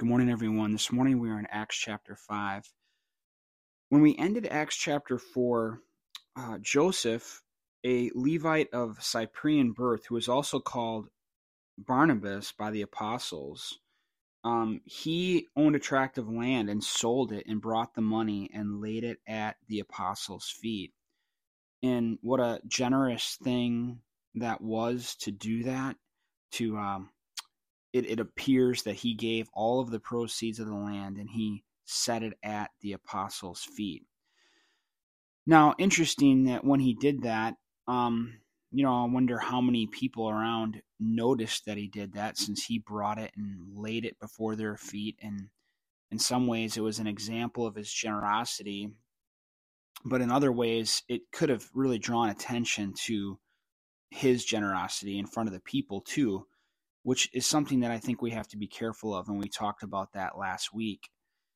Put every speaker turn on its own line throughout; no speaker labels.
Good morning, everyone. This morning we are in Acts chapter 5. When we ended Acts chapter 4, Joseph, a Levite of Cyprian birth, who was also called Barnabas by the apostles, he owned a tract of land and sold it and brought the money and laid it at the apostles' feet. And what a generous thing that was to do that, it appears that he gave all of the proceeds of the land and he set it at the apostles' feet. Now, interesting that when he did that, I wonder how many people around noticed that he did that, since he brought it and laid it before their feet. And in some ways, it was an example of his generosity. But in other ways, it could have really drawn attention to his generosity in front of the people too, which is something that I think we have to be careful of, and we talked about that last week.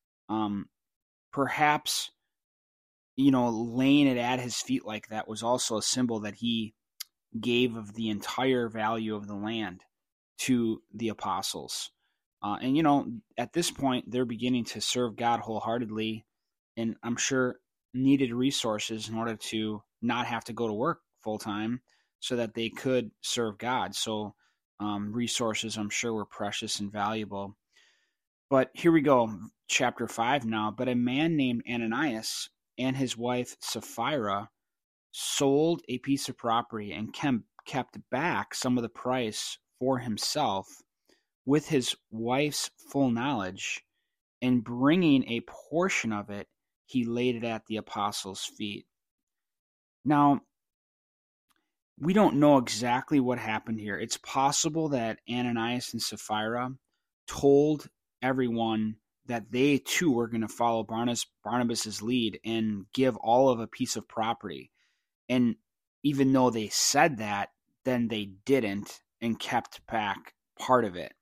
Perhaps, laying it at his feet like that was also a symbol that he gave of the entire value of the land to the apostles. At this point, they're beginning to serve God wholeheartedly, and I'm sure needed resources in order to not have to go to work full time so that they could serve God. So resources, I'm sure, were precious and valuable. But here we go, chapter 5 now. But a man named Ananias and his wife Sapphira sold a piece of property and kept back some of the price for himself with his wife's full knowledge, and bringing a portion of it, he laid it at the apostles' feet. Now, we don't know exactly what happened here. It's possible that Ananias and Sapphira told everyone that they too were going to follow Barnabas's lead and give all of a piece of property. And even though they said that, then they didn't and kept back part of it.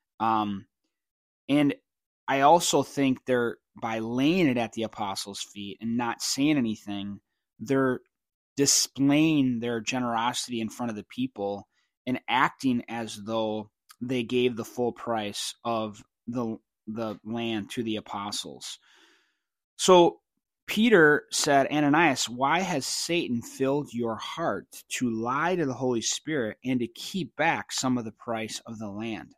And I also think by laying it at the apostles' feet and not saying anything, they're displaying their generosity in front of the people and acting as though they gave the full price of the land to the apostles. So Peter said, Ananias, why has Satan filled your heart to lie to the Holy Spirit and to keep back some of the price of the land?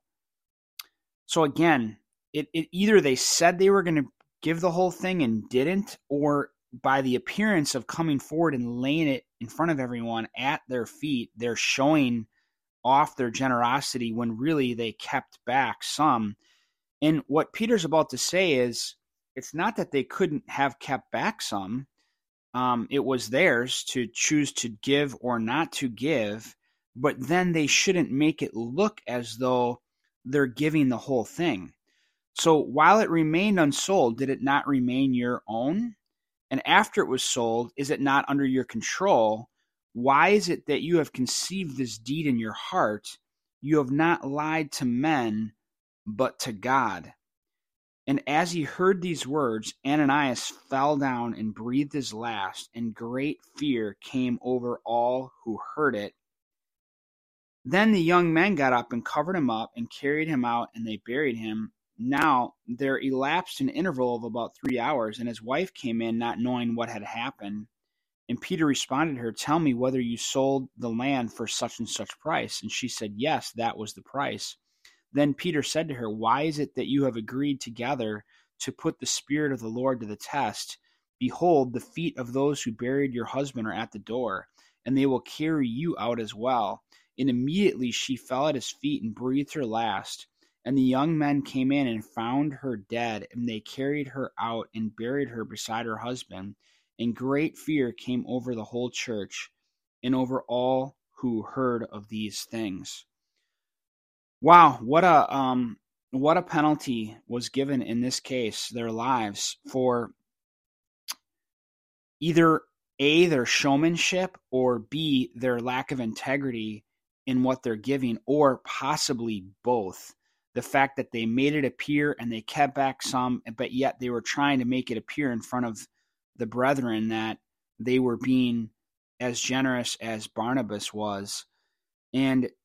So again, it either they said they were going to give the whole thing and didn't, or by the appearance of coming forward and laying it in front of everyone at their feet, they're showing off their generosity when really they kept back some. And what Peter's about to say is, it's not that they couldn't have kept back some. It was theirs to choose to give or not to give, but then they shouldn't make it look as though they're giving the whole thing. So while it remained unsold, did it not remain your own? And after it was sold, is it not under your control? Why is it that you have conceived this deed in your heart? You have not lied to men, but to God. And as he heard these words, Ananias fell down and breathed his last, and great fear came over all who heard it. Then the young men got up and covered him up and carried him out, and they buried him. Now there elapsed an interval of about 3 hours, and his wife came in, not knowing what had happened. And Peter responded to her, tell me whether you sold the land for such and such price. And she said, yes, that was the price. Then Peter said to her, why is it that you have agreed together to put the Spirit of the Lord to the test? Behold, the feet of those who buried your husband are at the door, and they will carry you out as well. And immediately she fell at his feet and breathed her last. And the young men came in and found her dead, and they carried her out and buried her beside her husband. And great fear came over the whole church and over all who heard of these things. Wow, what a penalty was given in this case, their lives, for either A, their showmanship, or B, their lack of integrity in what they're giving, or possibly both. The fact that they made it appear and they kept back some, but yet they were trying to make it appear in front of the brethren that they were being as generous as Barnabas was. And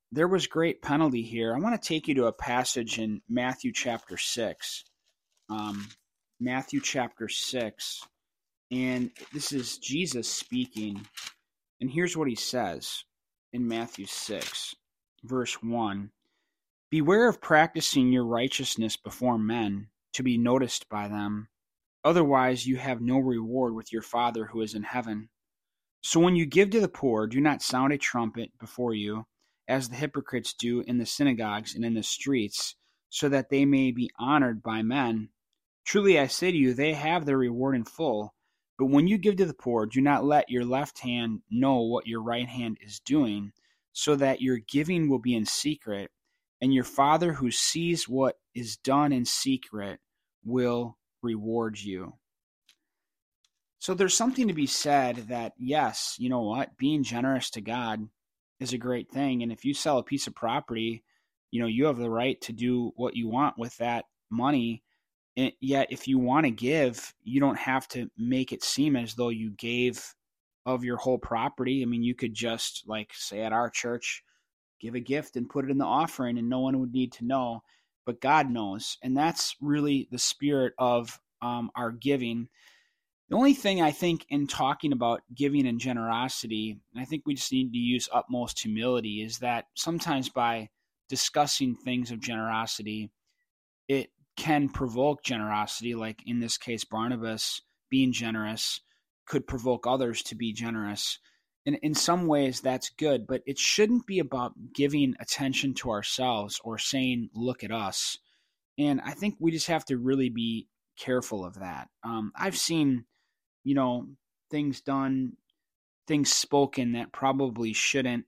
there was great penalty here. I want to take you to a passage in Matthew chapter 6. Matthew chapter 6. And this is Jesus speaking. And here's what he says in Matthew 6, verse 1. Beware of practicing your righteousness before men to be noticed by them. Otherwise, you have no reward with your Father who is in heaven. So when you give to the poor, do not sound a trumpet before you, as the hypocrites do in the synagogues and in the streets, so that they may be honored by men. Truly I say to you, they have their reward in full. But when you give to the poor, do not let your left hand know what your right hand is doing, so that your giving will be in secret, and your Father who sees what is done in secret will reward you. So there's something to be said that, yes, you know what, being generous to God is a great thing. And if you sell a piece of property, you have the right to do what you want with that money. And yet, if you want to give, you don't have to make it seem as though you gave of your whole property. I mean, you could just, like, say at our church, give a gift and put it in the offering, and no one would need to know. But God knows. And that's really the spirit of our giving. The only thing I think in talking about giving and generosity, and I think we just need to use utmost humility, is that sometimes by discussing things of generosity, it can provoke generosity. Like in this case, Barnabas being generous could provoke others to be generous. And in some ways, that's good, but it shouldn't be about giving attention to ourselves or saying, look at us. And I think we just have to really be careful of that. I've seen things done, things spoken that probably shouldn't.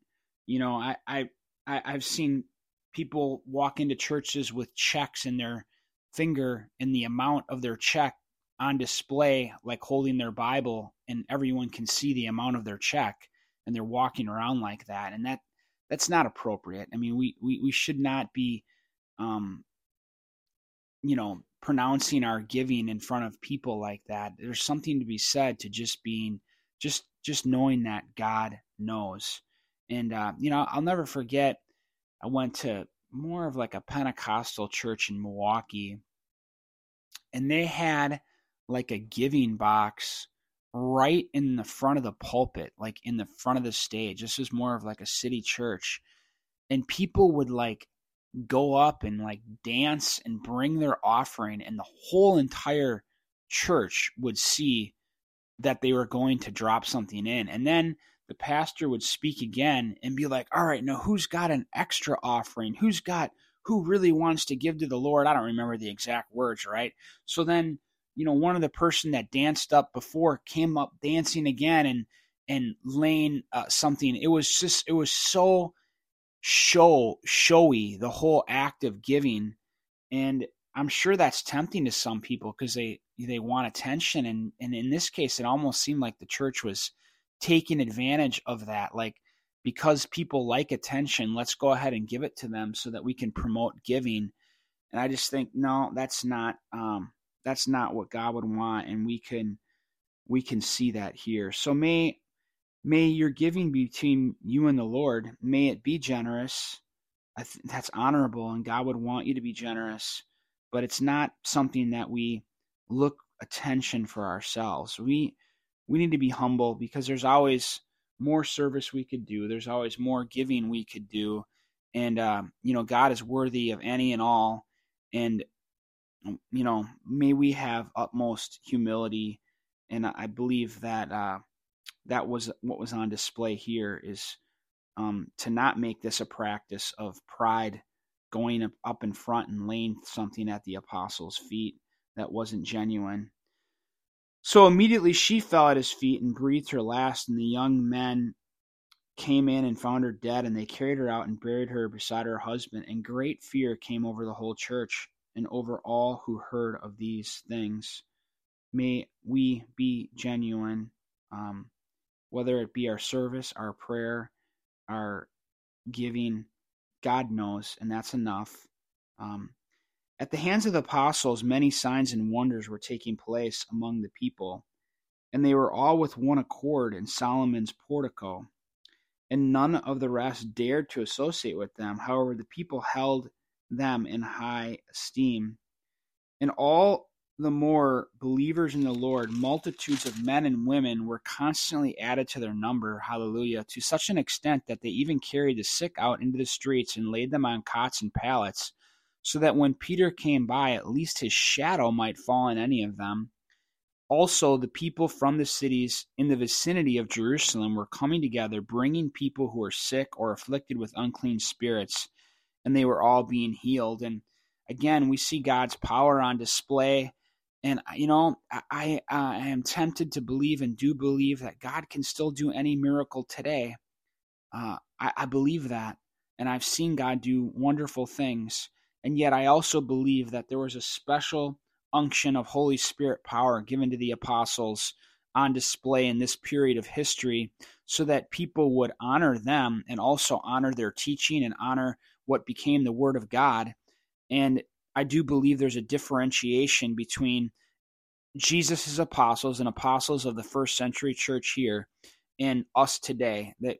I've seen people walk into churches with checks in their finger and the amount of their check on display, like holding their Bible, and everyone can see the amount of their check, and they're walking around like that. And that's not appropriate. I mean, we should not be, pronouncing our giving in front of people like that. There's something to be said to just being, just knowing that God knows. And, I'll never forget, I went to more of like a Pentecostal church in Milwaukee, and they had like a giving box right in the front of the pulpit, like in the front of the stage. This was more of like a city church. And people would like go up and like dance and bring their offering, and the whole entire church would see that they were going to drop something in. And then the pastor would speak again and be like, all right, now who's got an extra offering? Who really wants to give to the Lord? I don't remember the exact words, right? So then, one of the person that danced up before came up dancing again and laying something. It was so showy, the whole act of giving. And I'm sure that's tempting to some people because they want attention. And in this case, it almost seemed like the church was taking advantage of that. Like, because people like attention, let's go ahead and give it to them so that we can promote giving. And I just think, no, that's not what God would want. And we can see that here. So may your giving be between you and the Lord. May it be generous. That's honorable, and God would want you to be generous. But it's not something that we look attention for ourselves. We need to be humble, because there's always more service we could do. There's always more giving we could do. And, God is worthy of any and all. And, may we have utmost humility. And I believe that that was what was on display here, is to not make this a practice of pride, going up in front and laying something at the apostles' feet that wasn't genuine. So immediately she fell at his feet and breathed her last, and the young men came in and found her dead, and they carried her out and buried her beside her husband. And great fear came over the whole church and over all who heard of these things. May we be genuine, whether it be our service, our prayer, our giving. God knows, and that's enough. At the hands of the apostles, many signs and wonders were taking place among the people, and they were all with one accord in Solomon's portico. and none of the rest dared to associate with them. However, the people held them in high esteem. And all the more believers in the Lord, multitudes of men and women were constantly added to their number, hallelujah, to such an extent that they even carried the sick out into the streets and laid them on cots and pallets, so that when Peter came by, at least his shadow might fall on any of them. Also, the people from the cities in the vicinity of Jerusalem were coming together, bringing people who were sick or afflicted with unclean spirits, and they were all being healed. And again, we see God's power on display. And, I am tempted to believe and do believe that God can still do any miracle today. I believe that. And I've seen God do wonderful things. And yet I also believe that there was a special unction of Holy Spirit power given to the apostles on display in this period of history so that people would honor them and also honor their teaching and honor what became the Word of God. And I do believe there's a differentiation between Jesus' apostles and apostles of the first century church here and us today, that,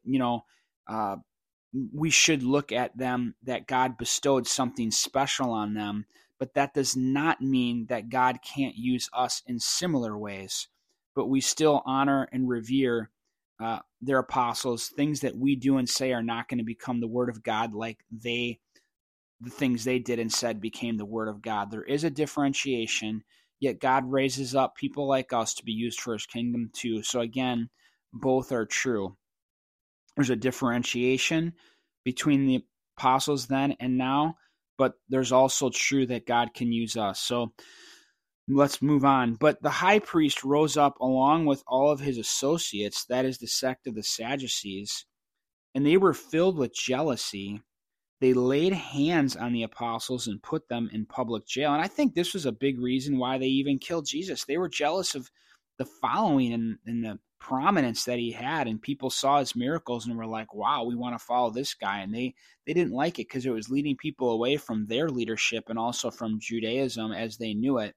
we should look at them, that God bestowed something special on them, but that does not mean that God can't use us in similar ways. But we still honor and revere their apostles. Things that we do and say are not going to become the Word of God like the things they did and said became the Word of God. There is a differentiation, yet God raises up people like us to be used for His kingdom too. So again, both are true. There's a differentiation between the apostles then and now, but there's also true that God can use us. So let's move on. But the high priest rose up along with all of his associates, that is the sect of the Sadducees, and they were filled with jealousy. They laid hands on the apostles and put them in public jail. And I think this was a big reason why they even killed Jesus. They were jealous of the following and the prominence that he had, and people saw his miracles and were like, wow, we want to follow this guy. And they didn't like it because it was leading people away from their leadership and also from Judaism as they knew it.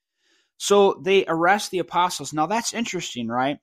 So they arrest the apostles. Now that's interesting, right?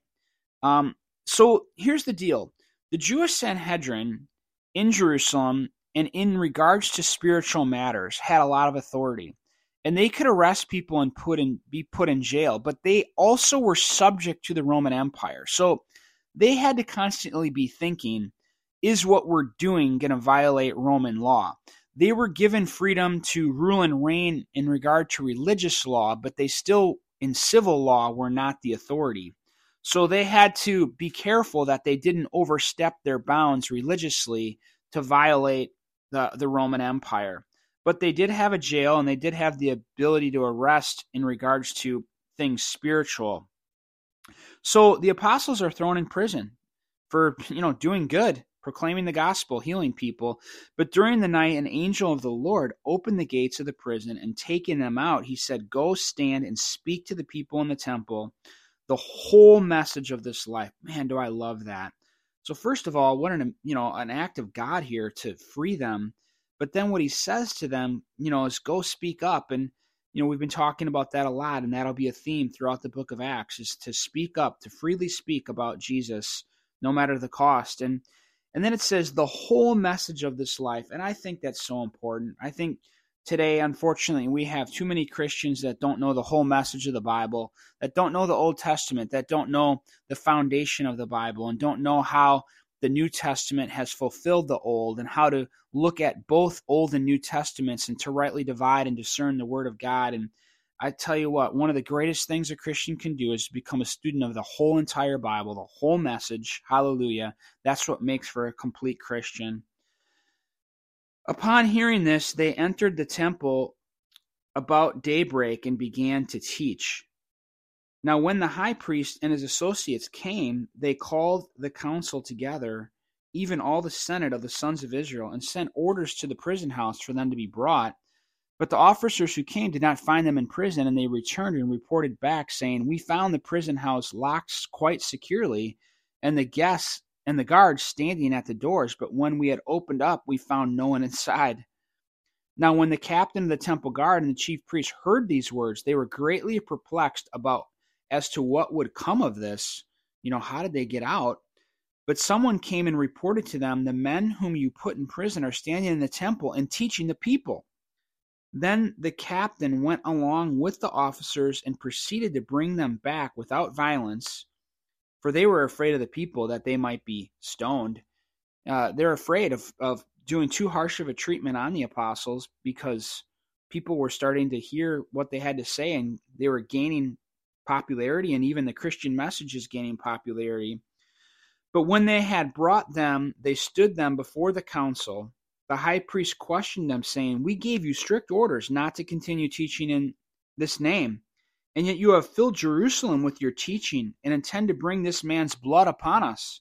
So here's the deal. The Jewish Sanhedrin in Jerusalem and in regards to spiritual matters had a lot of authority. And they could arrest people and be put in jail, but they also were subject to the Roman Empire. So they had to constantly be thinking, is what we're doing going to violate Roman law? They were given freedom to rule and reign in regard to religious law, but they still, in civil law, were not the authority. So they had to be careful that they didn't overstep their bounds religiously to violate the Roman Empire. But they did have a jail, and they did have the ability to arrest in regards to things spiritual. So the apostles are thrown in prison for, doing good, proclaiming the gospel, healing people. But during the night, an angel of the Lord opened the gates of the prison, and taking them out, he said, go stand and speak to the people in the temple the whole message of this life. Man, do I love that. So first of all, what an act of God here to free them. But then what he says to them, is go speak up. And, we've been talking about that a lot, and that'll be a theme throughout the book of Acts, is to speak up, to freely speak about Jesus, no matter the cost. And then it says the whole message of this life. And I think that's so important. I think today, unfortunately, we have too many Christians that don't know the whole message of the Bible, that don't know the Old Testament, that don't know the foundation of the Bible, and don't know how the New Testament has fulfilled the Old, and how to look at both Old and New Testaments and to rightly divide and discern the Word of God. And I tell you what, one of the greatest things a Christian can do is become a student of the whole entire Bible, the whole message. Hallelujah. That's what makes for a complete Christian. Upon hearing this, they entered the temple about daybreak and began to teach. Now, when the high priest and his associates came, they called the council together, even all the senate of the sons of Israel, and sent orders to the prison house for them to be brought. But the officers who came did not find them in prison, and they returned and reported back, saying, we found the prison house locked quite securely, and the guests and the guards standing at the doors. But when we had opened up, we found no one inside. Now, when the captain of the temple guard and the chief priest heard these words, they were greatly perplexed as to what would come of this. How did they get out? But someone came and reported to them, the men whom you put in prison are standing in the temple and teaching the people. Then the captain went along with the officers and proceeded to bring them back without violence, for they were afraid of the people that they might be stoned. They're afraid of doing too harsh of a treatment on the apostles because people were starting to hear what they had to say, and they were gaining popularity, and even the Christian message is gaining popularity. But when they had brought them, they stood them before the council. The high priest questioned them, saying, "We gave you strict orders not to continue teaching in this name, and yet you have filled Jerusalem with your teaching and intend to bring this man's blood upon us."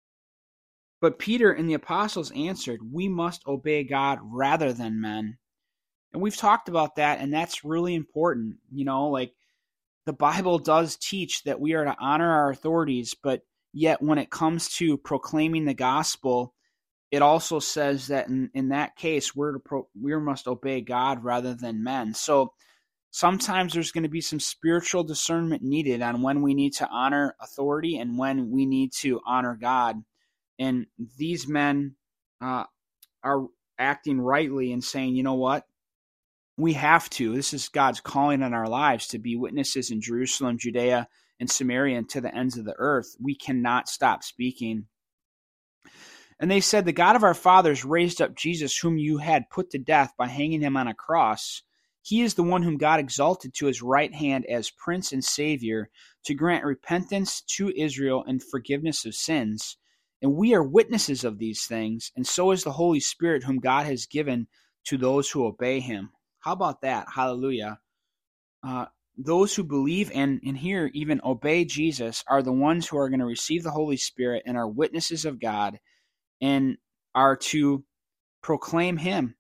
But Peter and the apostles answered, "We must obey God rather than men." And we've talked about that, and that's really important. Like the Bible does teach that we are to honor our authorities, but yet when it comes to proclaiming the gospel, it also says that in that case, we must obey God rather than men. So sometimes there's going to be some spiritual discernment needed on when we need to honor authority and when we need to honor God. And these men are acting rightly and saying, you know what? We have to. This is God's calling on our lives to be witnesses in Jerusalem, Judea, and Samaria, and to the ends of the earth. We cannot stop speaking. And they said, "The God of our fathers raised up Jesus, whom you had put to death by hanging him on a cross. He is the one whom God exalted to his right hand as Prince and Savior, to grant repentance to Israel and forgiveness of sins. And we are witnesses of these things, and so is the Holy Spirit, whom God has given to those who obey him." How about that? Hallelujah. Those who believe and here even obey Jesus are the ones who are going to receive the Holy Spirit and are witnesses of God and are to proclaim him.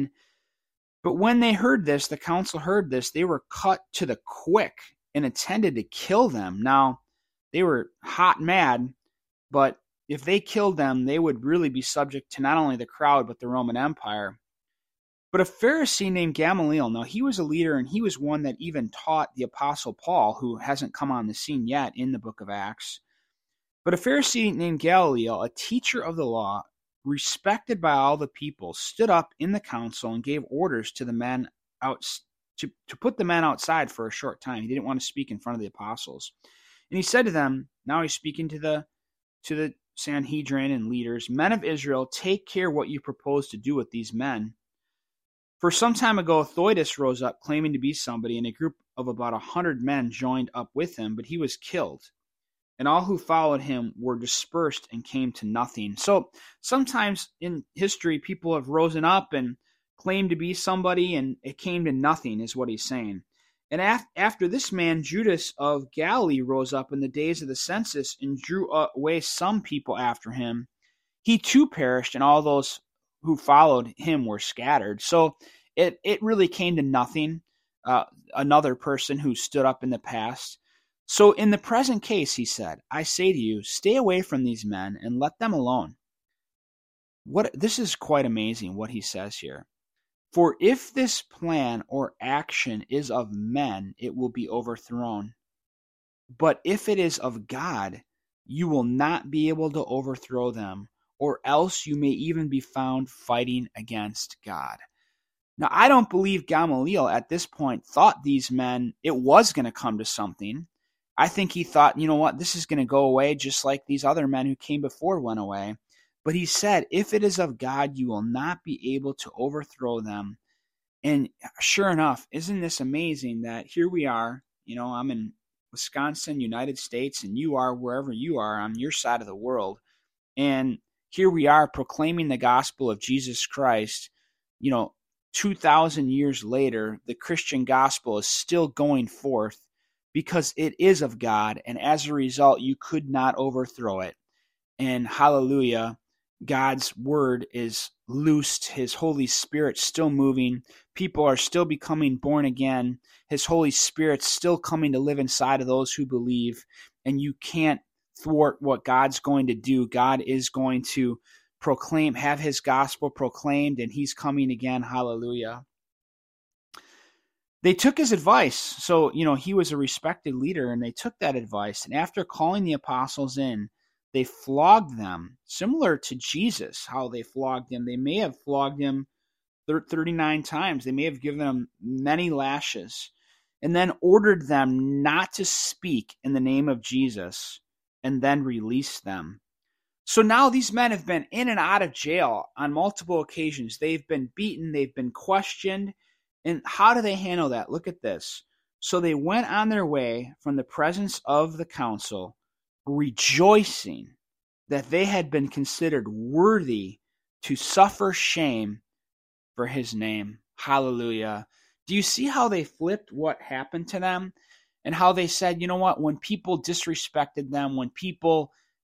But when they heard this, the council heard this, they were cut to the quick and intended to kill them. Now, they were hot mad, but if they killed them, they would really be subject to not only the crowd, but the Roman Empire. But a Pharisee named Gamaliel, now he was a leader, and he was one that even taught the Apostle Paul, who hasn't come on the scene yet in the book of Acts. But a Pharisee named Gamaliel, a teacher of the law, respected by all the people, stood up in the council and gave orders to the men to put the men outside for a short time. He didn't want to speak in front of the apostles. And he said to them, now he's speaking to the Sanhedrin and leaders, "Men of Israel, take care what you propose to do with these men. For some time ago, Theudas rose up, claiming to be somebody, and a group of about 100 men joined up with him, but he was killed. And all who followed him were dispersed and came to nothing." So sometimes in history, people have risen up and claimed to be somebody, and it came to nothing, is what he's saying. And after this man, Judas of Galilee, rose up in the days of the census and drew away some people after him. He too perished, and all those who followed him were scattered. So it really came to nothing. Another person who stood up in the past. So in the present case, he said, "I say to you, stay away from these men and let them alone." This is quite amazing what he says here. "For if this plan or action is of men, it will be overthrown. But if it is of God, you will not be able to overthrow them, or else you may even be found fighting against God." Now, I don't believe Gamaliel at this point thought these men, it was going to come to something. I think he thought, you know what, this is going to go away just like these other men who came before went away. But he said, if it is of God, you will not be able to overthrow them. And sure enough, isn't this amazing that here we are, I'm in Wisconsin, United States, and you are wherever you are on your side of the world. And here we are proclaiming the gospel of Jesus Christ. 2,000 years later, the Christian gospel is still going forth because it is of God. And as a result, you could not overthrow it. And hallelujah, God's word is loosed. His Holy Spirit still moving. People are still becoming born again. His Holy Spirit's still coming to live inside of those who believe. And you can't thwart what God's going to do. God is going to have his gospel proclaimed, and he's coming again. Hallelujah. They took his advice. So, he was a respected leader, and they took that advice. And after calling the apostles in, they flogged them, similar to Jesus, how they flogged him. They may have flogged him 39 times. They may have given him many lashes, and then ordered them not to speak in the name of Jesus, and then released them. So now these men have been in and out of jail on multiple occasions. They've been beaten, they've been questioned. And how do they handle that? Look at this. So they went on their way from the presence of the council, rejoicing that they had been considered worthy to suffer shame for his name. Hallelujah. Do you see how they flipped what happened to them? And how they said, you know what, when people disrespected them, when people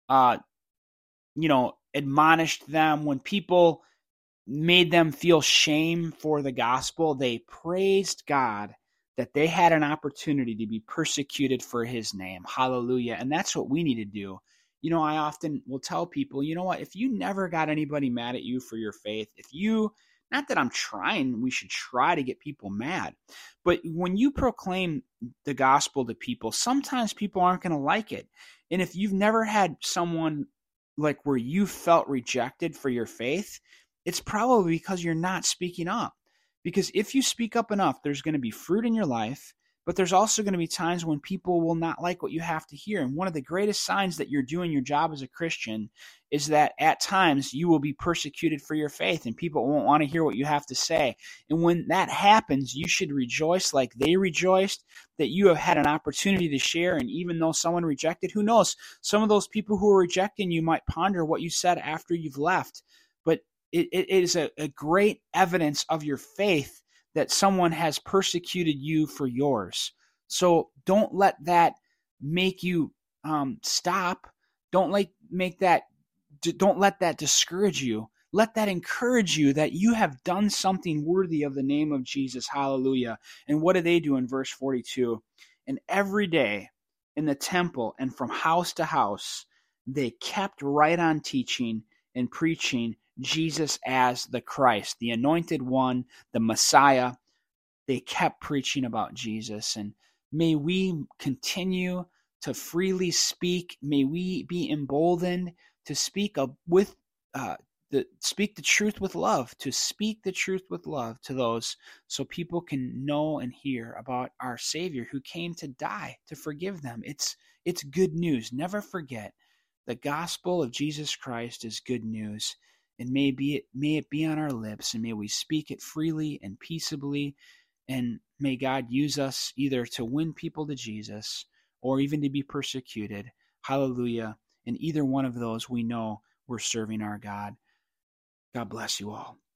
admonished them, when people made them feel shame for the gospel, they praised God that they had an opportunity to be persecuted for his name. Hallelujah. And that's what we need to do. I often will tell people, you know what, if you never got anybody mad at you for your faith, not that I'm trying, we should try to get people mad, but when you proclaim the gospel to people, sometimes people aren't going to like it. And if you've never had someone like where you felt rejected for your faith, it's probably because you're not speaking up. Because if you speak up enough, there's going to be fruit in your life, but there's also going to be times when people will not like what you have to hear. And one of the greatest signs that you're doing your job as a Christian is that at times you will be persecuted for your faith and people won't want to hear what you have to say. And when that happens, you should rejoice like they rejoiced that you have had an opportunity to share. And even though someone rejected, who knows, some of those people who are rejecting you might ponder what you said after you've left. But it is a great evidence of your faith that someone has persecuted you for yours. So don't let that make you stop. Don't let that discourage you. Let that encourage you that you have done something worthy of the name of Jesus. Hallelujah. And what do they do in verse 42? And every day in the temple and from house to house, they kept right on teaching and preaching Jesus as the Christ, the anointed one, the Messiah. They kept preaching about Jesus. And may we continue to freely speak. May we be emboldened to speak speak the truth with love, to speak the truth with love to those, so people can know and hear about our Savior who came to die to forgive them. It's good news. Never forget, the gospel of Jesus Christ is good news. And may it be on our lips, and may we speak it freely and peaceably. And may God use us either to win people to Jesus or even to be persecuted. Hallelujah. In either one of those, we know we're serving our God. God bless you all.